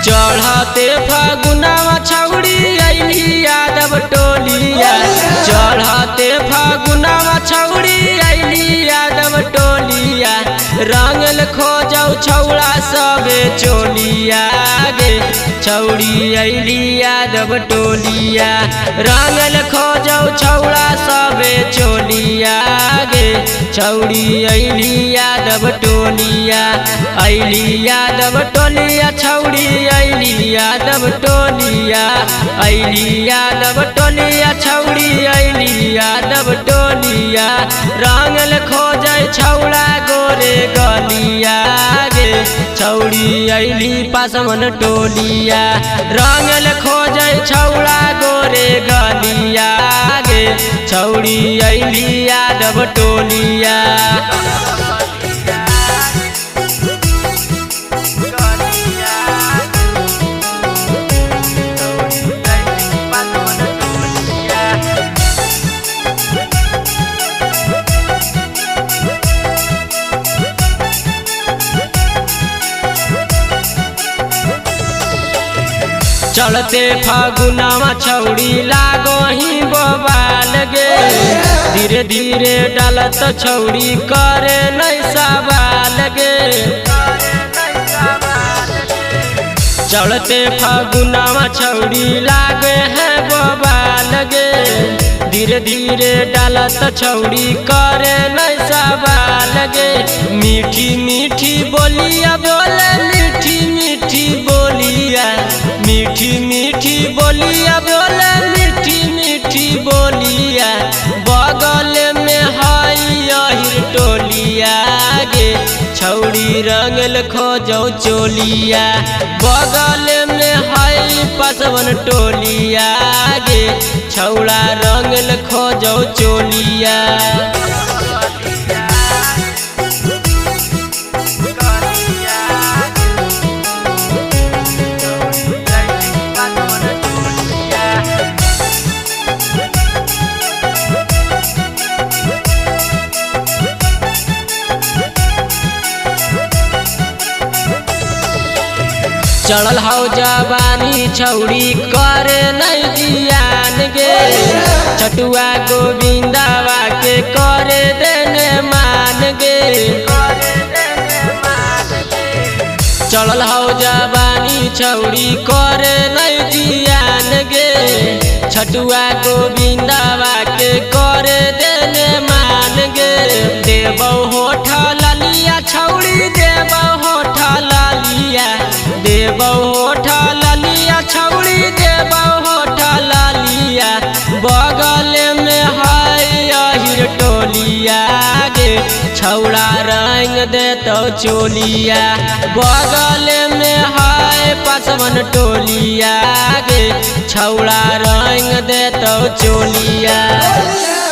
चढ़ते फागुनवा छौड़ी अइली यादव टोलिया। चढ़ते फागुनवा छौड़ी अइली यादव टोलिया। रंगल खोजौ छौड़ा सबे चोलिया गे छौड़ी अइली यादव टोलिया। रंगल खोजौ छौड़ा सबे चोलिया गे छौड़ी अइली यादव टोलिया। अइली यादव टोलिया छौड़ी अइली यादव टोलिया। अइली यादव टोलिया छौड़ी अइली यादव टोलिया। रंगल खोजै छौड़ा गोरे गलिया गे छौड़ी अइली पासवन टोलिया। रंगल खोजै छौड़ा गोरे गलिया गे छौड़ी अइली यादव टोलिया। चलते फागुनवा छौड़ी लागो ही बबाल गे। धीरे धीरे डालत छौड़ी करे नहीं सवाल गे। चलते फागुनवा छौड़ी लागे है बबाल गे। धीरे धीरे डालत छौड़ी करे नहीं सवाल गे। मीठी मीठी बोलिया बोले मीठी मीठी बोलिया। मीठी मीठी बोलिया बोले मीठी मीठी बोलिया। बगल में हई अहिर टोलिया गे छौड़ी रंगल खोजौ चोलिया। बगल में हई पासवन टोलिया गे छौड़ा रंगल खोजौ चोलिया। चढ़ल हौ जवानी छौड़ी करे नहीं जियान गे। छटुआ गोविंदवा के करे देने मान गे। चढ़ल हौ जवानी छौड़ी करे नहीं जियान गे। छटुआ गोविंदवा के करे देने मान गे। देबौ होठ ललिया छौड़ी देबौ होठ ललिया। देबौ होठ ललिया छौड़ी देबौ होठ ललिया। बगल में हई अहिर टोलिया गे छौड़ा रंग देतौ चोलिया। बगल में हई पासवन टोलिया गे छौड़ा रंग देतौ चोलिया।